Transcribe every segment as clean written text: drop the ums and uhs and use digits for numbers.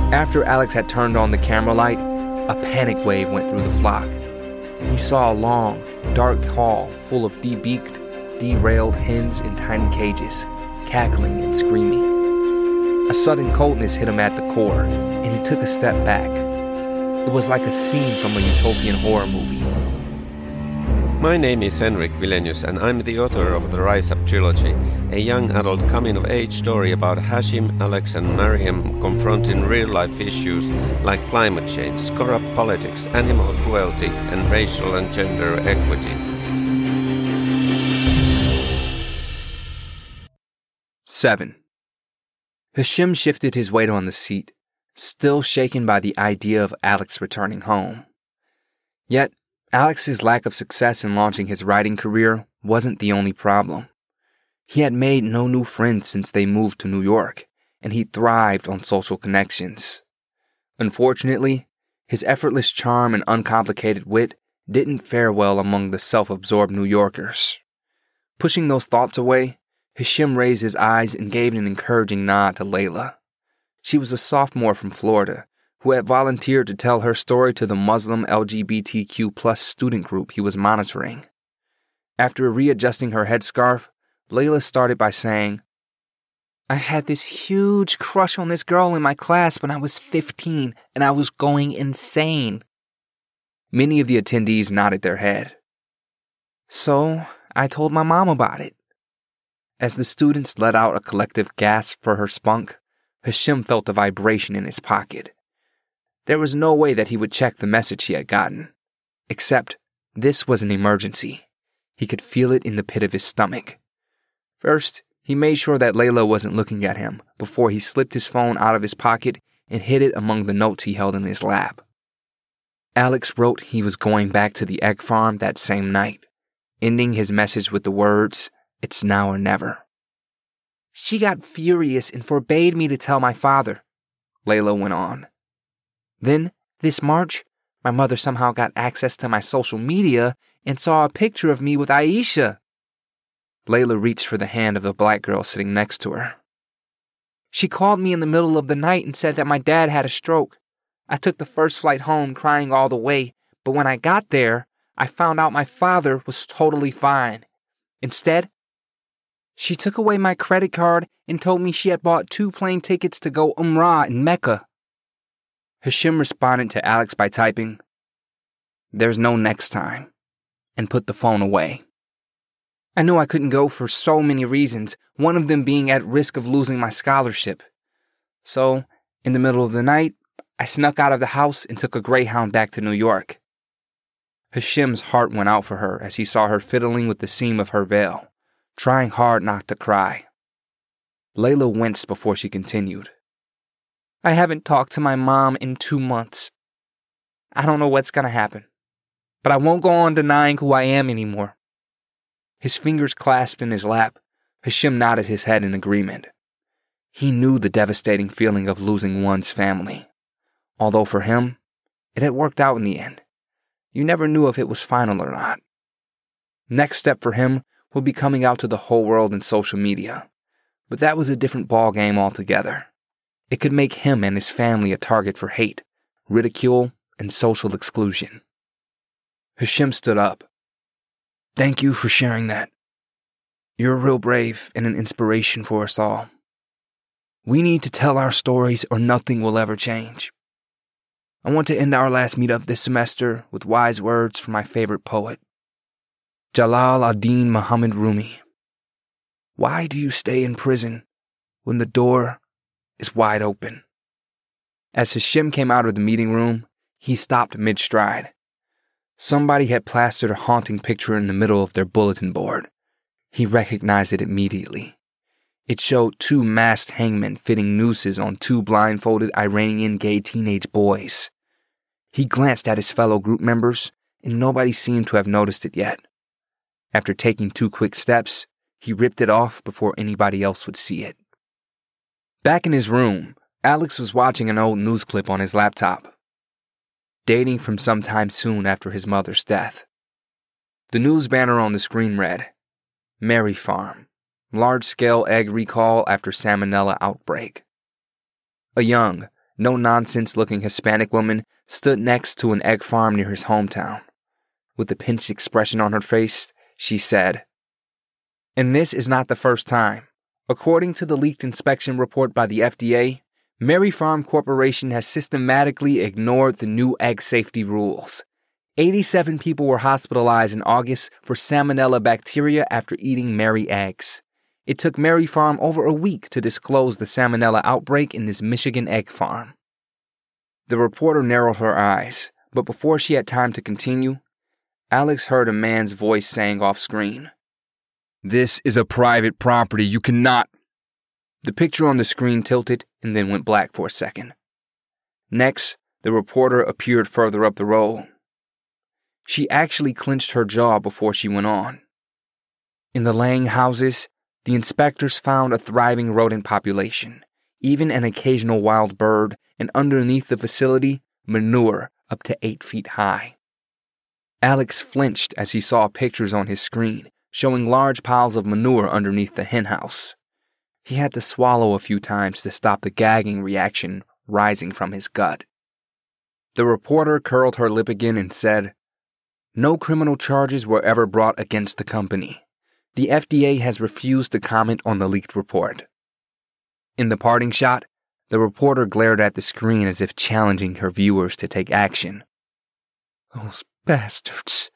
After Alex had turned on the camera light, a panic wave went through the flock. He saw a long, dark hall full of de-beaked, derailed hens in tiny cages, cackling and screaming. A sudden coldness hit him at the core, and he took a step back. It was like a scene from a utopian horror movie. My name is Henrik Vilenius, and I'm the author of the Rise Up trilogy, a young adult coming-of-age story about Hashim, Alex, and Mariam confronting real-life issues like climate change, corrupt politics, animal cruelty, and racial and gender equity. 7. Hashim shifted his weight on the seat, still shaken by the idea of Alex returning home. Yet, Alex's lack of success in launching his writing career wasn't the only problem. He had made no new friends since they moved to New York, and he thrived on social connections. Unfortunately, his effortless charm and uncomplicated wit didn't fare well among the self-absorbed New Yorkers. Pushing those thoughts away, Hashim raised his eyes and gave an encouraging nod to Layla. She was a sophomore from Florida, who had volunteered to tell her story to the Muslim LGBTQ+ student group he was monitoring. After readjusting her headscarf, Layla started by saying, "I had this huge crush on this girl in my class when I was 15, and I was going insane." Many of the attendees nodded their head. "So, I told my mom about it." As the students let out a collective gasp for her spunk, Hashim felt a vibration in his pocket. There was no way that he would check the message he had gotten. Except, this was an emergency. He could feel it in the pit of his stomach. First, he made sure that Layla wasn't looking at him before he slipped his phone out of his pocket and hid it among the notes he held in his lap. Alex wrote he was going back to the egg farm that same night, ending his message with the words, "It's now or never." "She got furious and forbade me to tell my father," Layla went on. "Then, this March, my mother somehow got access to my social media and saw a picture of me with Aisha." Layla reached for the hand of the black girl sitting next to her. "She called me in the middle of the night and said that my dad had a stroke. I took the first flight home crying all the way, but when I got there, I found out my father was totally fine. Instead, she took away my credit card and told me she had bought 2 plane tickets to go Umrah in Mecca." Hashim responded to Alex by typing, "There's no next time," and put the phone away. "I knew I couldn't go for so many reasons, one of them being at risk of losing my scholarship. So, in the middle of the night, I snuck out of the house and took a Greyhound back to New York." Hashim's heart went out for her as he saw her fiddling with the seam of her veil, trying hard not to cry. Layla winced before she continued. "I haven't talked to my mom in 2 months. I don't know what's gonna happen, but I won't go on denying who I am anymore." His fingers clasped in his lap, Hashim nodded his head in agreement. He knew the devastating feeling of losing one's family. Although for him, it had worked out in the end. You never knew if it was final or not. Next step for him would be coming out to the whole world in social media. But that was a different ballgame altogether. It could make him and his family a target for hate, ridicule, and social exclusion. Hashim stood up. "Thank you for sharing that. You're real brave and an inspiration for us all. We need to tell our stories or nothing will ever change. I want to end our last meetup this semester with wise words from my favorite poet, Jalal ad-Din Muhammad Rumi. Why do you stay in prison when the door is wide open?" As Hashim came out of the meeting room, he stopped mid-stride. Somebody had plastered a haunting picture in the middle of their bulletin board. He recognized it immediately. It showed 2 masked hangmen fitting nooses on 2 blindfolded Iranian gay teenage boys. He glanced at his fellow group members, and nobody seemed to have noticed it yet. After taking 2 quick steps, he ripped it off before anybody else would see it. Back in his room, Alex was watching an old news clip on his laptop, dating from sometime soon after his mother's death. The news banner on the screen read, "Mary Farm, large-scale egg recall after salmonella outbreak." A young, no-nonsense-looking Hispanic woman stood next to an egg farm near his hometown. With a pinched expression on her face, she said, "And this is not the first time. According to the leaked inspection report by the FDA, Mary Farm Corporation has systematically ignored the new egg safety rules. 87 people were hospitalized in August for Salmonella bacteria after eating Mary eggs. It took Mary Farm over a week to disclose the Salmonella outbreak in this Michigan egg farm." The reporter narrowed her eyes, but before she had time to continue, Alex heard a man's voice saying off screen, "This is a private property. You cannot." The picture on the screen tilted and then went black for a second. Next, the reporter appeared further up the road. She actually clenched her jaw before she went on. In the Lang houses, the inspectors found a thriving rodent population, even an occasional wild bird, and underneath the facility, manure up to 8 feet high. Alex flinched as he saw pictures on his screen showing large piles of manure underneath the henhouse. He had to swallow a few times to stop the gagging reaction rising from his gut. The reporter curled her lip again and said, "No criminal charges were ever brought against the company. The FDA has refused to comment on the leaked report." In the parting shot, the reporter glared at the screen as if challenging her viewers to take action. "Those bastards,"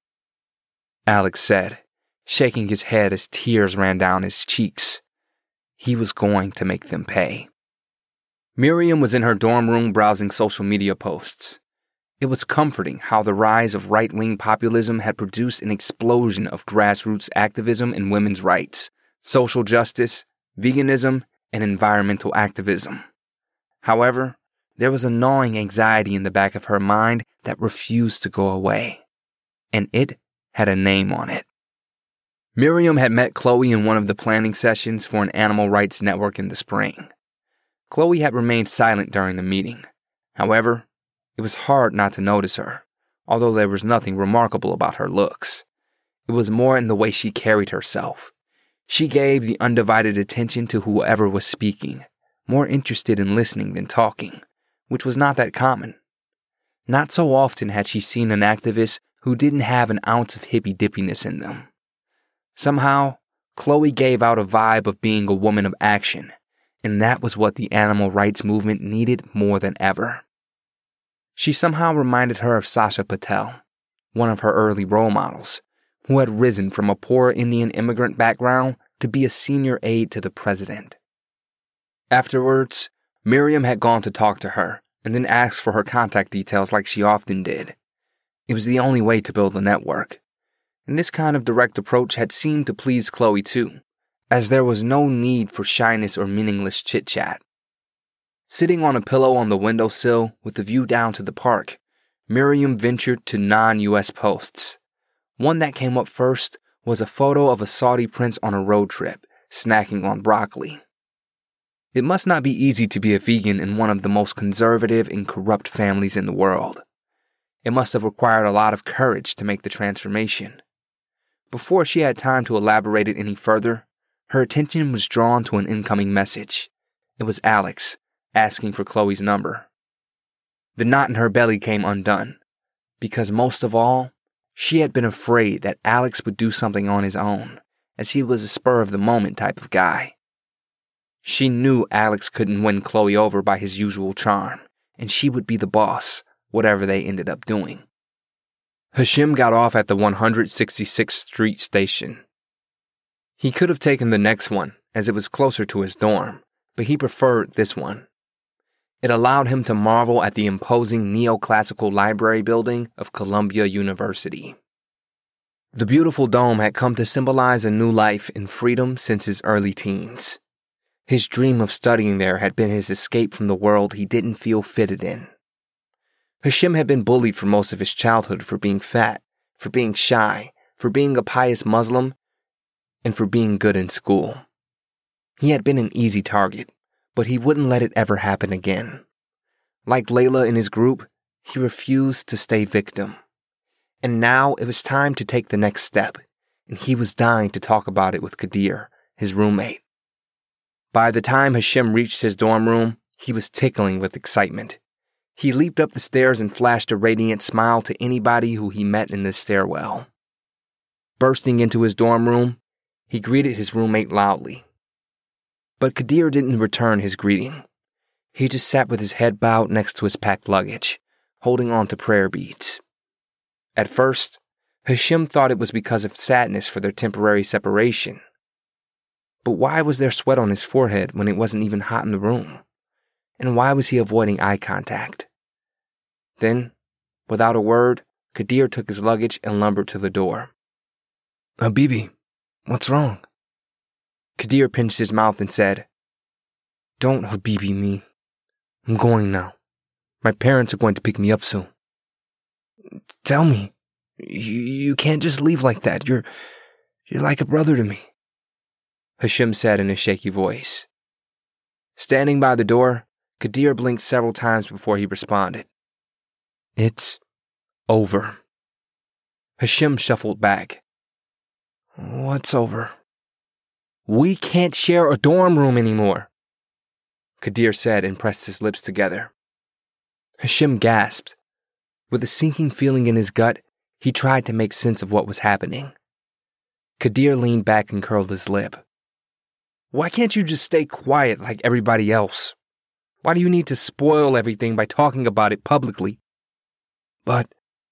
Alex said, shaking his head as tears ran down his cheeks. He was going to make them pay. Miriam was in her dorm room browsing social media posts. It was comforting how the rise of right-wing populism had produced an explosion of grassroots activism in women's rights, social justice, veganism, and environmental activism. However, there was a gnawing anxiety in the back of her mind that refused to go away, and it had a name on it. Miriam had met Chloe in one of the planning sessions for an animal rights network in the spring. Chloe had remained silent during the meeting. However, it was hard not to notice her, although there was nothing remarkable about her looks. It was more in the way she carried herself. She gave the undivided attention to whoever was speaking, more interested in listening than talking, which was not that common. Not so often had she seen an activist who didn't have an ounce of hippy-dippiness in them. Somehow, Chloe gave out a vibe of being a woman of action, and that was what the animal rights movement needed more than ever. She somehow reminded her of Sasha Patel, one of her early role models, who had risen from a poor Indian immigrant background to be a senior aide to the president. Afterwards, Miriam had gone to talk to her and then asked for her contact details like she often did. It was the only way to build a network. And this kind of direct approach had seemed to please Chloe too, as there was no need for shyness or meaningless chit-chat. Sitting on a pillow on the windowsill with the view down to the park, Miriam ventured to non-US posts. One that came up first was a photo of a Saudi prince on a road trip, snacking on broccoli. It must not be easy to be a vegan in one of the most conservative and corrupt families in the world. It must have required a lot of courage to make the transformation. Before she had time to elaborate it any further, her attention was drawn to an incoming message. It was Alex, asking for Chloe's number. The knot in her belly came undone, because most of all, she had been afraid that Alex would do something on his own, as he was a spur-of-the-moment type of guy. She knew Alex couldn't win Chloe over by his usual charm, and she would be the boss, whatever they ended up doing. Hashim got off at the 166th Street station. He could have taken the next one, as it was closer to his dorm, but he preferred this one. It allowed him to marvel at the imposing neoclassical library building of Columbia University. The beautiful dome had come to symbolize a new life and freedom since his early teens. His dream of studying there had been his escape from the world he didn't feel fitted in. Hashim had been bullied for most of his childhood for being fat, for being shy, for being a pious Muslim, and for being good in school. He had been an easy target, but he wouldn't let it ever happen again. Like Layla in his group, he refused to stay victim. And now it was time to take the next step, and he was dying to talk about it with Kadir, his roommate. By the time Hashim reached his dorm room, He was tickling with excitement. He leaped up the stairs and flashed a radiant smile to anybody who he met in the stairwell. Bursting into his dorm room, he greeted his roommate loudly. But Kadir didn't return his greeting. He just sat with his head bowed next to his packed luggage, holding on to prayer beads. At first, Hashim thought it was because of sadness for their temporary separation. But why was there sweat on his forehead when it wasn't even hot in the room? And why was he avoiding eye contact? Then, without a word, Kadir took his luggage and lumbered to the door. "Habibi, what's wrong?" Kadir pinched his mouth and said, "Don't Habibi me. I'm going now. My parents are going to pick me up soon." "Tell me. You can't just leave like that. You're like a brother to me," Hashim said in a shaky voice. Standing by the door, Kadir blinked several times before he responded. "It's over." Hashim shuffled back. "What's over?" "We can't share a dorm room anymore," Kadir said and pressed his lips together. Hashim gasped. With a sinking feeling in his gut, he tried to make sense of what was happening. Kadir leaned back and curled his lip. "Why can't you just stay quiet like everybody else? Why do you need to spoil everything by talking about it publicly?" "But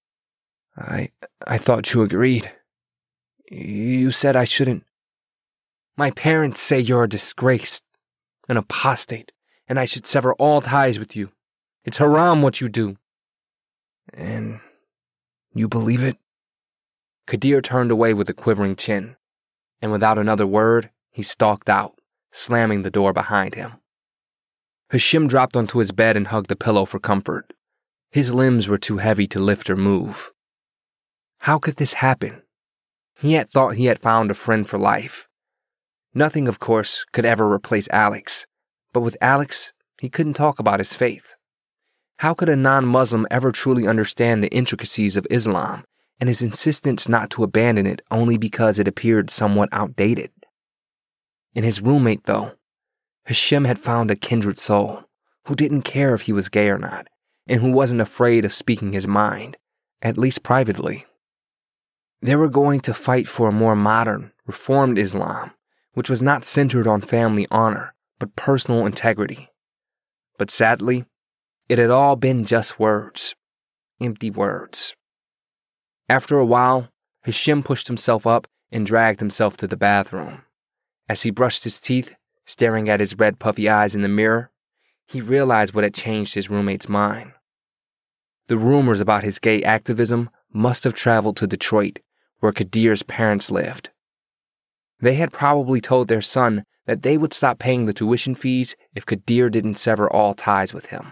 I thought you agreed. You said I shouldn't." "My parents say you're a disgrace, an apostate, and I should sever all ties with you. It's haram what you do." "And you believe it?" Kadir turned away with a quivering chin, and without another word, he stalked out, slamming the door behind him. Hashim dropped onto his bed and hugged the pillow for comfort. His limbs were too heavy to lift or move. How could this happen? He had thought he had found a friend for life. Nothing, of course, could ever replace Alex, but with Alex, he couldn't talk about his faith. How could a non-Muslim ever truly understand the intricacies of Islam and his insistence not to abandon it only because it appeared somewhat outdated? In his roommate, though, Hashim had found a kindred soul who didn't care if he was gay or not, and who wasn't afraid of speaking his mind, at least privately. They were going to fight for a more modern, reformed Islam, which was not centered on family honor, but personal integrity. But sadly, it had all been just words. Empty words. After a while, Hashim pushed himself up and dragged himself to the bathroom. As he brushed his teeth, staring at his red puffy eyes in the mirror, he realized what had changed his roommate's mind. The rumors about his gay activism must have traveled to Detroit, where Kadir's parents lived. They had probably told their son that they would stop paying the tuition fees if Kadir didn't sever all ties with him.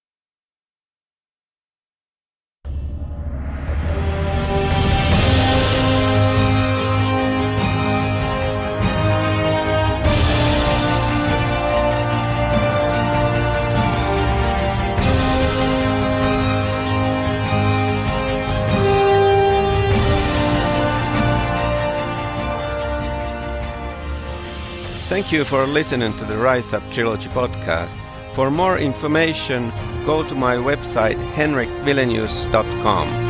Thank you for listening to the Rise Up Trilogy podcast. For more information, go to my website henrikvilenius.com.